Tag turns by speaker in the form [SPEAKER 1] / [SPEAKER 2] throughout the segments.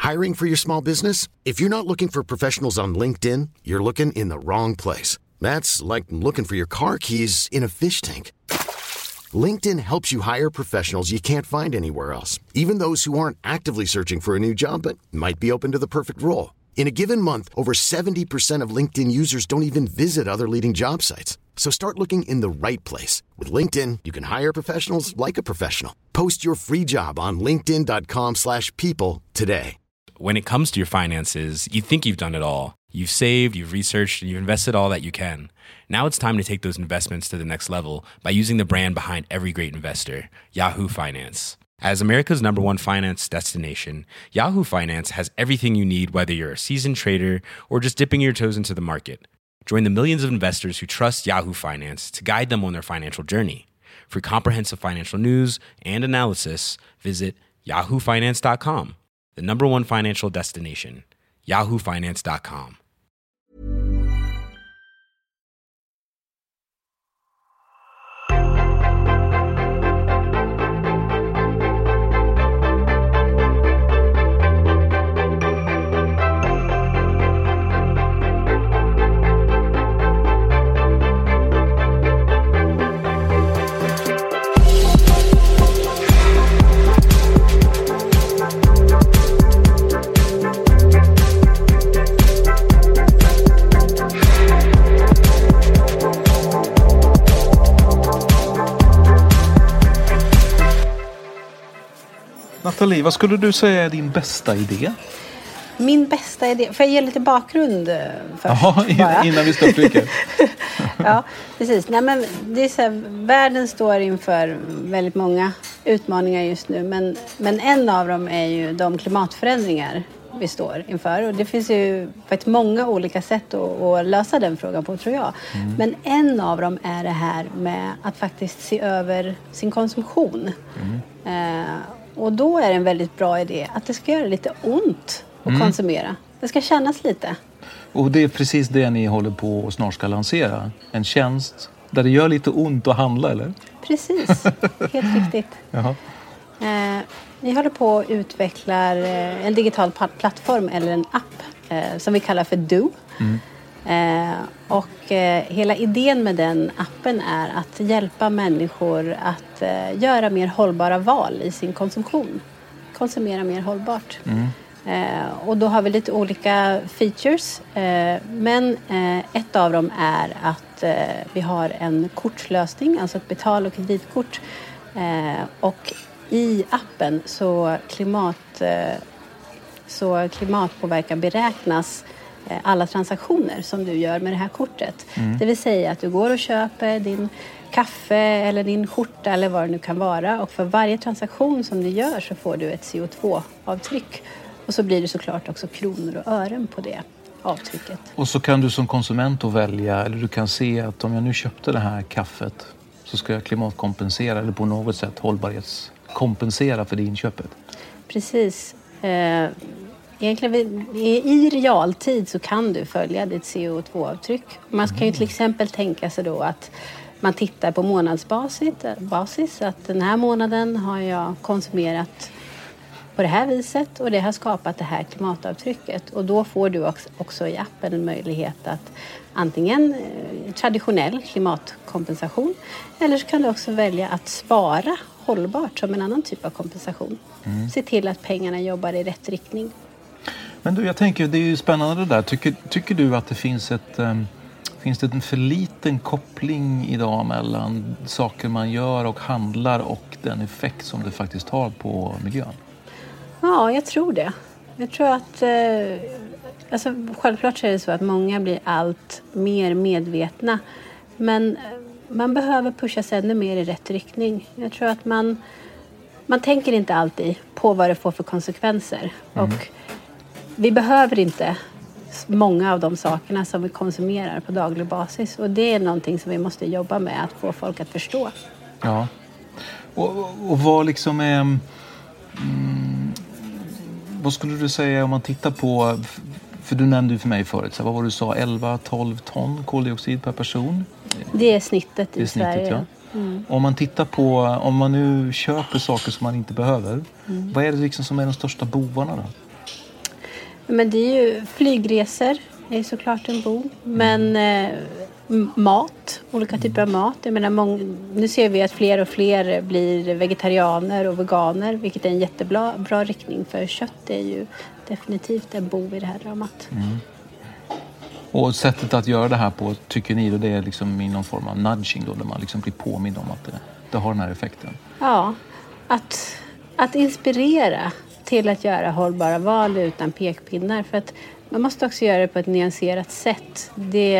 [SPEAKER 1] Hiring for your small business? If you're not looking for professionals on LinkedIn, you're looking in the wrong place. That's like looking for your car keys in a fish tank. LinkedIn helps you hire professionals you can't find anywhere else, even those who aren't actively searching for a new job but might be open to the perfect role. In a given month, over 70% of LinkedIn users don't even visit other leading job sites. So start looking in the right place. With LinkedIn, you can hire professionals like a professional. Post your free job on linkedin.com/people today.
[SPEAKER 2] When it comes to your finances, you think you've done it all. You've saved, you've researched, and you've invested all that you can. Now it's time to take those investments to the next level by using the brand behind every great investor, Yahoo Finance. As America's #1 finance destination, Yahoo Finance has everything you need, whether you're a seasoned trader or just dipping your toes into the market. Join the millions of investors who trust Yahoo Finance to guide them on their financial journey. For comprehensive financial news and analysis, visit yahoofinance.com, the #1 financial destination, yahoofinance.com.
[SPEAKER 3] Nathalie, vad skulle du säga är din bästa idé?
[SPEAKER 4] Min bästa idé, får jag ge lite bakgrund först?
[SPEAKER 3] Jaha, innan vi störtdyker.
[SPEAKER 4] Ja, precis. Nej, men det är så här, världen står inför väldigt många utmaningar just nu. Men en av dem är ju de klimatförändringar vi står inför. Och det finns ju faktiskt många olika sätt att lösa den frågan på, tror jag. Mm. Men en av dem är det här med att faktiskt se över sin konsumtion. Och då är det en väldigt bra idé att det ska göra lite ont att konsumera. Det ska kännas lite.
[SPEAKER 3] Och det är precis det ni håller på och snart ska lansera. En tjänst där det gör lite ont att handla, eller?
[SPEAKER 4] Precis, helt riktigt. Vi håller på och utvecklar en digital plattform eller en app som vi kallar för Do. Och hela idén med den appen är att hjälpa människor att göra mer hållbara val i sin konsumtion. Konsumera mer hållbart. Och då har vi lite olika features. Men ett av dem är att vi har en kortlösning, alltså ett betal- och kreditkort. Och i appen så klimatpåverkan beräknas alla transaktioner som du gör med det här kortet. Det vill säga att du går och köper din kaffe eller din skjorta eller vad det nu kan vara. Och för varje transaktion som du gör så får du ett CO2-avtryck. Och så blir det såklart också kronor och ören på det avtrycket.
[SPEAKER 3] Och så kan du som konsument då välja, eller du kan se att om jag nu köpte det här kaffet så ska jag klimatkompensera eller på något sätt hållbarhetskompensera för det inköpet.
[SPEAKER 4] Precis. Egentligen i realtid så kan du följa ditt CO2-avtryck. Man kan ju till exempel tänka sig då att man tittar på månadsbasis. Att den här månaden har jag konsumerat på det här viset och det har skapat det här klimatavtrycket. Och då får du också i appen en möjlighet att antingen traditionell klimatkompensation eller så kan du också välja att spara hållbart som en annan typ av kompensation. Se till att pengarna jobbar i rätt riktning.
[SPEAKER 3] Men du, jag tänker, det är ju spännande det där. Tycker du att det finns en för liten koppling idag mellan saker man gör och handlar och den effekt som det faktiskt har på miljön?
[SPEAKER 4] Ja, jag tror det. Jag tror att självklart är det så att många blir allt mer medvetna. Men man behöver pusha sig ännu mer i rätt riktning. Jag tror att man tänker inte alltid på vad det får för konsekvenser. Och vi behöver inte många av de sakerna som vi konsumerar på daglig basis. Och det är någonting som vi måste jobba med, att få folk att förstå.
[SPEAKER 3] Ja. Och vad liksom är... vad skulle du säga om man tittar på... För du nämnde ju för mig förut, så vad var du sa? 11-12 ton koldioxid per person?
[SPEAKER 4] Det är snittet i Sverige.
[SPEAKER 3] Ja. Om man tittar på... Om man nu köper saker som man inte behöver. Vad är det liksom som är de största bovarna då?
[SPEAKER 4] Men det är ju flygresor, det är såklart en boom. Men mat, olika typer av mat. Jag menar, nu ser vi att fler och fler blir vegetarianer och veganer, vilket är en jättebra riktning, för kött är ju definitivt en bov i det här dramat.
[SPEAKER 3] Och sättet att göra det här på, tycker ni då, det är liksom i någon form av nudging då, där man liksom blir påmind om att det har den här effekten?
[SPEAKER 4] Ja, att inspirera till att göra hållbara val utan pekpinnar. För att man måste också göra det på ett nyanserat sätt. Det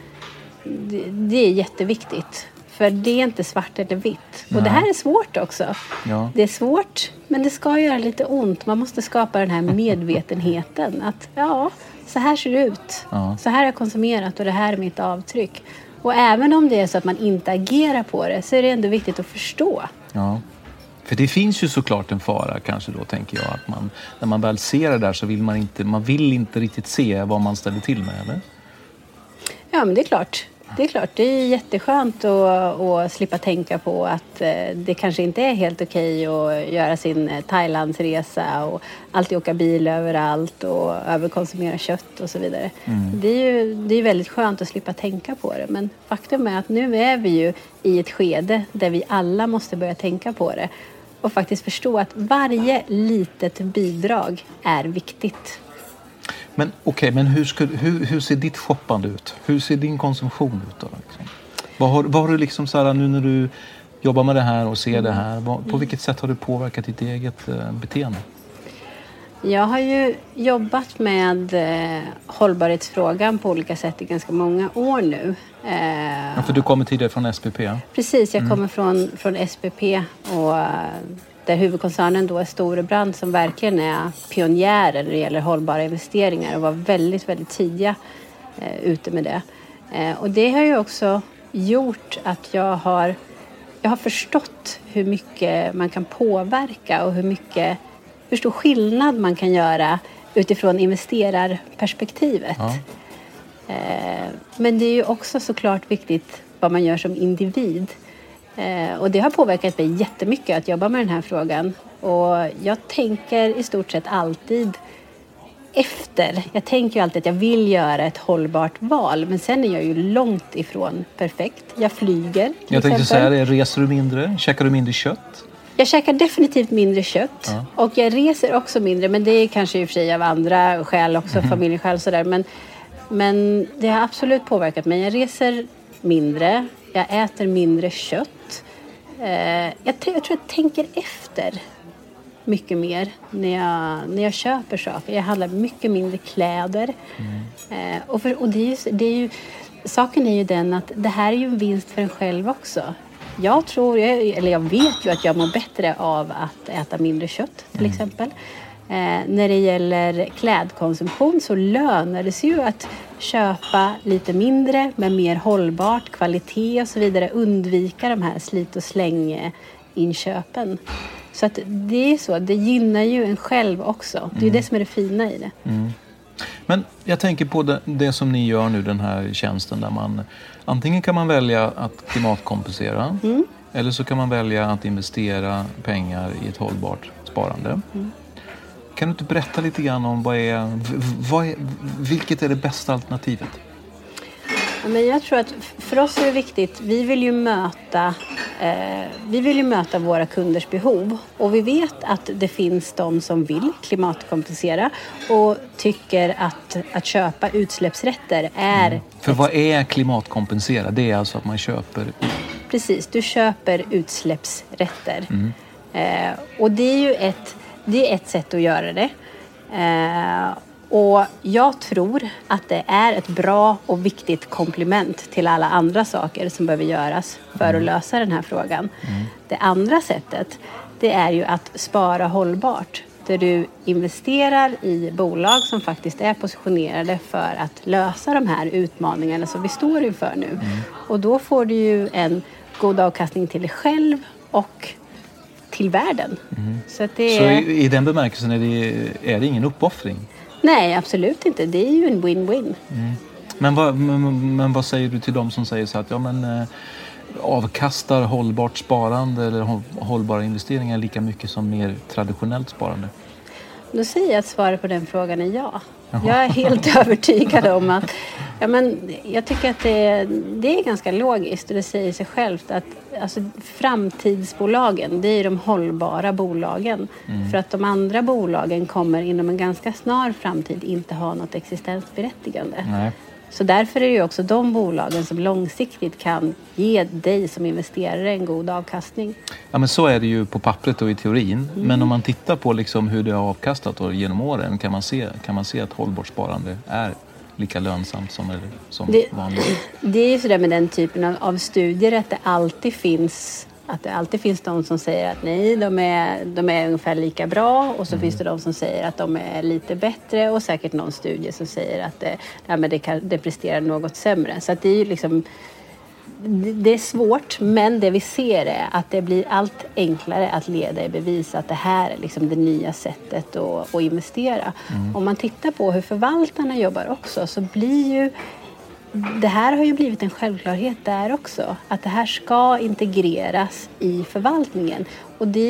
[SPEAKER 4] är jätteviktigt. För det är inte svart eller vitt.
[SPEAKER 3] Nej.
[SPEAKER 4] Och det här är svårt också.
[SPEAKER 3] Ja.
[SPEAKER 4] Det är svårt, men det ska göra lite ont. Man måste skapa den här medvetenheten. Att så här ser det ut.
[SPEAKER 3] Ja.
[SPEAKER 4] Så här har jag konsumerat och det här är mitt avtryck. Och även om det är så att man inte agerar på det, så är det ändå viktigt att förstå.
[SPEAKER 3] Ja. För det finns ju såklart en fara kanske då, tänker jag, att när man väl ser det där så vill man vill inte riktigt se vad man ställer till med, eller?
[SPEAKER 4] Ja, men det är klart. Det är jätteskönt att slippa tänka på att det kanske inte är helt okej att göra sin Thailandsresa och alltid åka bil överallt och överkonsumera kött och så vidare. Det är ju väldigt skönt att slippa tänka på det. Men faktum är att nu är vi ju i ett skede där vi alla måste börja tänka på det. Och faktiskt förstå att varje litet bidrag är viktigt.
[SPEAKER 3] Men okej, men hur ser ditt shoppande ut? Hur ser din konsumtion ut då? Liksom? Vad har du liksom så här, nu när du jobbar med det här och ser det här, på vilket sätt har du påverkat ditt eget beteende?
[SPEAKER 4] Jag har ju jobbat med hållbarhetsfrågan på olika sätt i ganska många år nu.
[SPEAKER 3] Ja, för du kommer tidigare från SPP?
[SPEAKER 4] Precis, jag kommer från SPP och där huvudkoncernen då är Storebrand, som verkligen är pionjärer när det gäller hållbara investeringar och var väldigt, väldigt tidiga ute med det. Och det har ju också gjort att jag har förstått hur mycket man kan påverka och hur stor skillnad man kan göra utifrån investerarperspektivet. Ja. Men det är ju också såklart viktigt vad man gör som individ. Och det har påverkat mig jättemycket att jobba med den här frågan. Och jag tänker i stort sett alltid efter. Jag tänker ju alltid att jag vill göra ett hållbart val. Men sen är jag ju långt ifrån perfekt. Jag flyger.
[SPEAKER 3] Jag tänkte säga det, reser du mindre? Käkar du mindre kött?
[SPEAKER 4] Jag käkar definitivt mindre kött. Ja. Och jag reser också mindre. Men det är kanske i och för sig av andra skäl också, familjeskäl och sådär. Men det har absolut påverkat mig. Jag reser mindre. Jag äter mindre kött. Jag tror jag tänker efter mycket mer när jag köper saker. Jag handlar mycket mindre kläder. Och det är ju, saken är ju den att det här är ju en vinst för en själv också. Jag vet ju att jag mår bättre av att äta mindre kött till exempel. När det gäller klädkonsumtion så lönar det sig ju att köpa lite mindre men mer hållbart, kvalitet och så vidare. Undvika de här slit- och släng-inköpen. Så att det är så, det gynnar ju en själv också. Det är det som är det fina i det.
[SPEAKER 3] Men jag tänker på det som ni gör nu, den här tjänsten där antingen kan man välja att klimatkompensera eller så kan man välja att investera pengar i ett hållbart sparande. Kan du inte berätta lite grann om vilket är det bästa alternativet?
[SPEAKER 4] Men jag tror att för oss är det viktigt, vi vill ju möta våra kunders behov. Och vi vet att det finns de som vill klimatkompensera och tycker att köpa utsläppsrätter är...
[SPEAKER 3] För vad är klimatkompensera? Det är alltså att man köper...
[SPEAKER 4] Precis, du köper utsläppsrätter. Och det är ju ett sätt att göra det. Och jag tror att det är ett bra och viktigt komplement till alla andra saker som behöver göras för att lösa den här frågan. Det andra sättet, det är ju att spara hållbart. Där du investerar i bolag som faktiskt är positionerade för att lösa de här utmaningarna som vi står inför nu. Och då får du ju en god avkastning till dig själv och till världen. Så
[SPEAKER 3] i den bemärkelsen är det ingen uppoffring?
[SPEAKER 4] Nej, absolut inte. Det är ju en win-win.
[SPEAKER 3] Men vad säger du till dem som säger så att avkastar hållbart sparande eller hållbara investeringar lika mycket som mer traditionellt sparande?
[SPEAKER 4] Då säger jag att svaret på den frågan är ja. Jag är helt övertygad om att jag tycker att det är ganska logiskt och det säger sig självt att alltså, framtidsbolagen, det är de hållbara bolagen. För att de andra bolagen kommer inom en ganska snar framtid inte ha något existensberättigande.
[SPEAKER 3] Nej.
[SPEAKER 4] Så därför är det ju också de bolagen som långsiktigt kan ge dig som investerare en god avkastning.
[SPEAKER 3] Ja, men så är det ju på pappret och i teorin. Men om man tittar på liksom hur det har avkastat och genom åren kan man se att hållbart sparande är lika lönsamt som vanligt.
[SPEAKER 4] Det är ju sådär med den typen av studier att det alltid finns de som säger att nej, de är ungefär lika bra och så finns det de som säger att de är lite bättre och säkert någon studie som säger att det presterar något sämre. Så att det är ju liksom, det är svårt, men det vi ser är att det blir allt enklare att leda i bevis att det här är liksom det nya sättet att investera. Om man tittar på hur förvaltarna jobbar också så blir ju det här har ju blivit en självklarhet där också. Att det här ska integreras i förvaltningen. Och det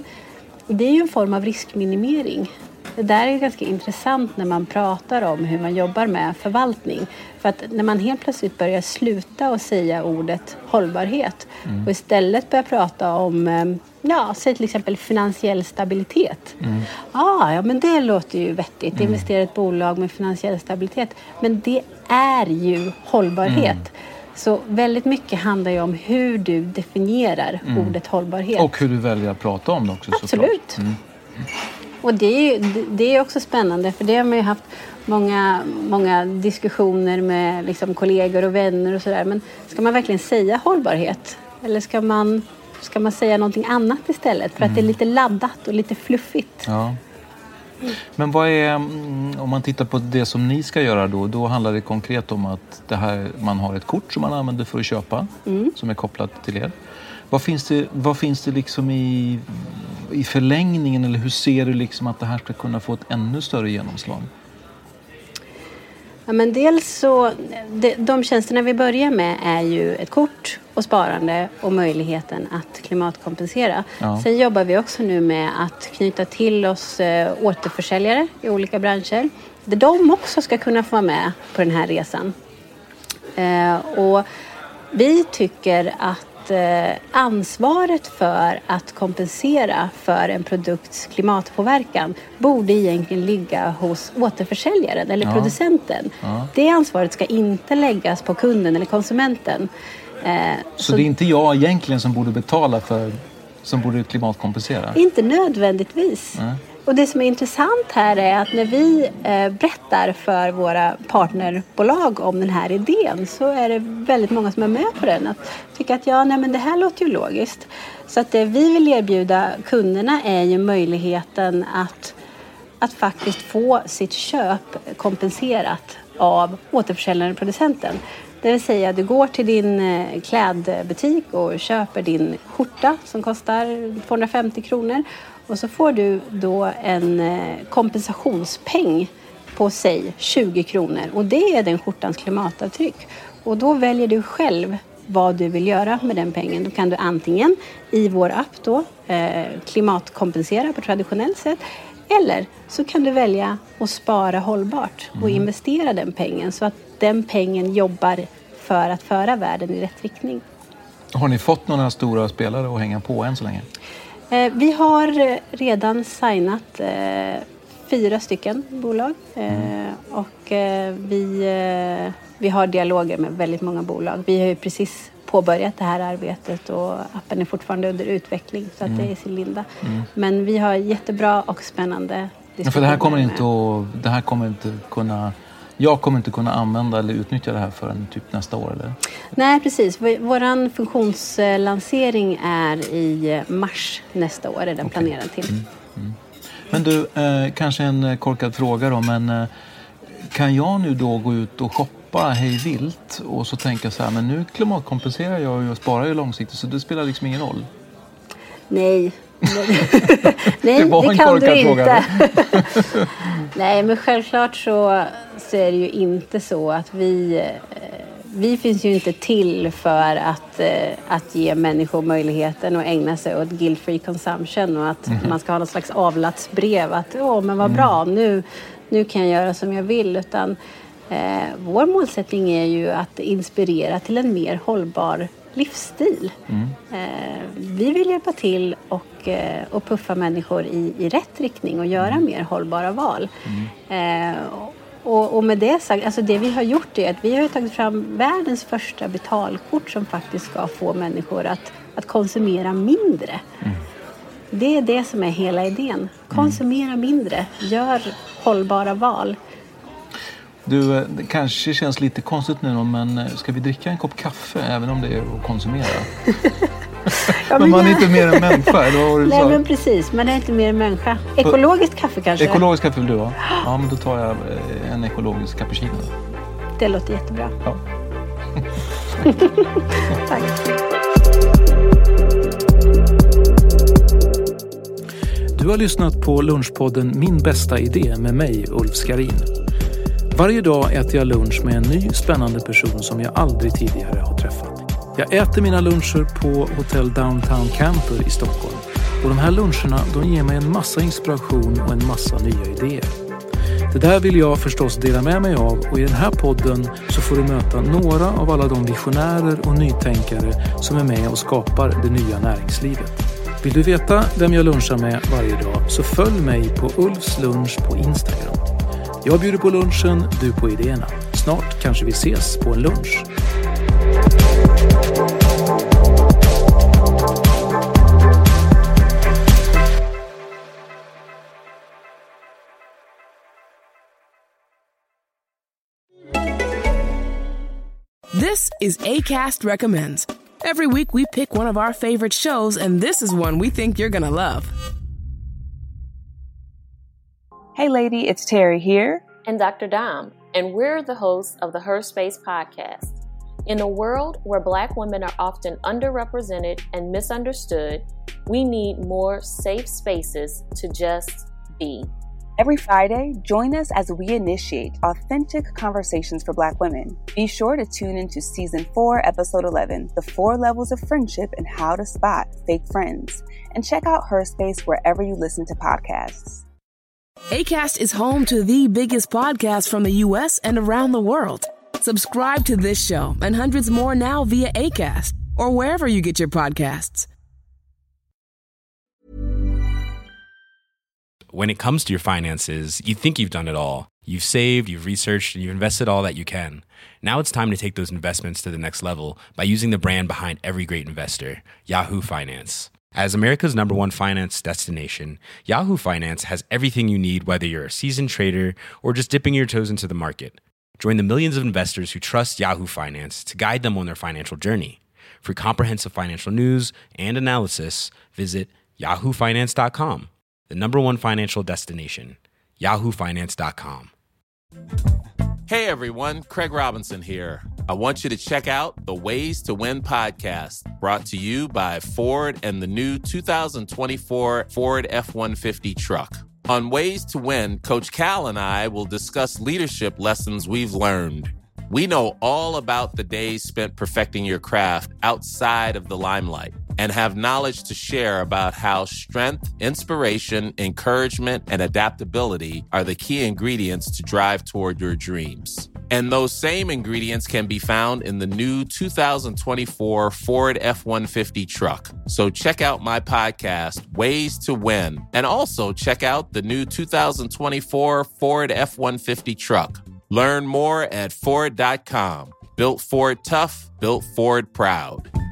[SPEAKER 4] är ju en form av riskminimering. Det där är ganska intressant när man pratar om hur man jobbar med förvaltning. För att när man helt plötsligt börjar sluta och säga ordet hållbarhet och istället börjar prata om säg till exempel finansiell stabilitet. Men det låter ju vettigt. Investera i ett bolag med finansiell stabilitet. Men det är ju hållbarhet. Så väldigt mycket handlar ju om hur du definierar ordet hållbarhet.
[SPEAKER 3] Och hur du väljer att prata om det också.
[SPEAKER 4] Absolut. Och det är också spännande, för det har man ju haft många diskussioner med liksom kollegor och vänner och sådär. Men ska man verkligen säga hållbarhet? Eller ska man säga någonting annat istället? För att det är lite laddat och lite fluffigt. Ja.
[SPEAKER 3] Men vad är, om man tittar på det som ni ska göra då handlar det konkret om att man har ett kort som man använder för att köpa, som är kopplat till er. Vad finns det liksom i förlängningen, eller hur ser du liksom att det här ska kunna få ett ännu större genomslag?
[SPEAKER 4] Ja, men dels så, de tjänsterna vi börjar med är ju ett kort och sparande och möjligheten att klimatkompensera. Ja. Sen jobbar vi också nu med att knyta till oss återförsäljare i olika branscher. Där de också ska kunna få vara med på den här resan. Och vi tycker att ansvaret för att kompensera för en produkts klimatpåverkan borde egentligen ligga hos återförsäljaren eller producenten. Ja. Det ansvaret ska inte läggas på kunden eller konsumenten.
[SPEAKER 3] Så det är inte jag egentligen som borde betala som borde klimatkompensera?
[SPEAKER 4] Inte nödvändigtvis. Och det som är intressant här är att när vi berättar för våra partnerbolag om den här idén så är det väldigt många som är med på den. Att tycka att men det här låter ju logiskt. Så att det vi vill erbjuda kunderna är ju möjligheten att faktiskt få sitt köp kompenserat av återförsäljaren och producenten. Det vill säga du går till din klädbutik och köper din skjorta som kostar 250 kronor. Och så får du då en kompensationspeng på sig 20 kronor. Och det är den skjortans klimatavtryck. Och då väljer du själv vad du vill göra med den pengen. Då kan du antingen i vår app då klimatkompensera på traditionellt sätt. Eller så kan du välja att spara hållbart och investera den pengen. Så att den pengen jobbar för att föra världen i rätt riktning.
[SPEAKER 3] Har ni fått några stora spelare att hänga på än så länge?
[SPEAKER 4] Vi har redan signat 4 stycken bolag och vi har dialoger med väldigt många bolag. Vi har ju precis påbörjat det här arbetet och appen är fortfarande under utveckling så att det är i sin linda. Men vi har jättebra och spännande diskussioner.
[SPEAKER 3] För jag kommer inte kunna använda eller utnyttja det här förrän typ nästa år, eller?
[SPEAKER 4] Nej, precis. Vår funktionslansering är i mars nästa år, är den planerad till.
[SPEAKER 3] Men du, kanske en korkad fråga då, men kan jag nu då gå ut och shoppa hej vilt och så tänka så här, men nu klimatkompenserar jag och sparar ju långsiktigt så det spelar liksom ingen roll?
[SPEAKER 4] Nej. Nej, det kan du inte. Nej, men självklart så är det ju inte så att vi vi finns ju inte till för att ge människor möjligheten att ägna sig åt guilt-free consumption och att man ska ha något slags avlatsbrev att men vad bra, nu kan jag göra som jag vill, utan vår målsättning är ju att inspirera till en mer hållbar livsstil. Vi vill hjälpa till och puffa människor i rätt riktning och göra mer hållbara val. Och med det sagt, alltså det vi har gjort är att vi har tagit fram världens första betalkort som faktiskt ska få människor att konsumera mindre. Det är det som är hela idén. Konsumera mindre, gör hållbara val.
[SPEAKER 3] Du, det kanske känns lite konstigt nu, men ska vi dricka en kopp kaffe även om det är att konsumera? Men man är inte mer än människa, eller vad var det du sa?
[SPEAKER 4] Nej, men precis, man är inte mer än människa. Ekologiskt kaffe kanske?
[SPEAKER 3] Ekologiskt kaffe vill du ha? Ja, men då tar jag en ekologisk cappuccino.
[SPEAKER 4] Det låter jättebra.
[SPEAKER 3] Ja.
[SPEAKER 4] Tack.
[SPEAKER 5] Du har lyssnat på lunchpodden Min bästa idé med mig, Ulf Skarin. Varje dag äter jag lunch med en ny spännande person som jag aldrig tidigare har träffat. Jag äter mina luncher på Hotel Downtown Camper i Stockholm. Och de här luncherna, de ger mig en massa inspiration och en massa nya idéer. Det där vill jag förstås dela med mig av, och i den här podden så får du möta några av alla de visionärer och nytänkare som är med och skapar det nya näringslivet. Vill du veta vem jag lunchar med varje dag, så följ mig på Ulfs lunch på Instagram. Jag bjuder på lunchen, du på idéerna. Snart kanske vi ses på en lunch.
[SPEAKER 6] This is Acast Recommends. Every week we pick one of our favorite shows, and this is one we think you're gonna love.
[SPEAKER 7] Hey lady, it's Terry here.
[SPEAKER 8] And Dr. Dom, and we're the hosts of the Her Space podcast. In a world where Black women are often underrepresented and misunderstood, we need more safe spaces to just be.
[SPEAKER 7] Every Friday, join us as we initiate authentic conversations for Black women. Be sure to tune into Season 4, Episode 11, The 4 Levels of Friendship and How to Spot Fake Friends. And check out Her Space wherever you listen to podcasts.
[SPEAKER 6] Acast is home to the biggest podcasts from the U.S. and around the world. Subscribe to this show and hundreds more now via Acast or wherever you get your podcasts.
[SPEAKER 2] When it comes to your finances, you think you've done it all. You've saved, you've researched, and you've invested all that you can. Now it's time to take those investments to the next level by using the brand behind every great investor, Yahoo Finance. As America's #1 finance destination, Yahoo Finance has everything you need, whether you're a seasoned trader or just dipping your toes into the market. Join the millions of investors who trust Yahoo Finance to guide them on their financial journey. For comprehensive financial news and analysis, visit yahoofinance.com, the #1 financial destination, yahoofinance.com.
[SPEAKER 9] Hey everyone, Craig Robinson here. I want you to check out the Ways to Win podcast, brought to you by Ford and the new 2024 Ford F-150 truck. On Ways to Win, Coach Cal and I will discuss leadership lessons we've learned. We know all about the days spent perfecting your craft outside of the limelight and have knowledge to share about how strength, inspiration, encouragement, and adaptability are the key ingredients to drive toward your dreams. And those same ingredients can be found in the new 2024 Ford F-150 truck. So check out my podcast, Ways to Win, and also check out the new 2024 Ford F-150 truck. Learn more at Ford.com. Built Ford tough, built Ford proud.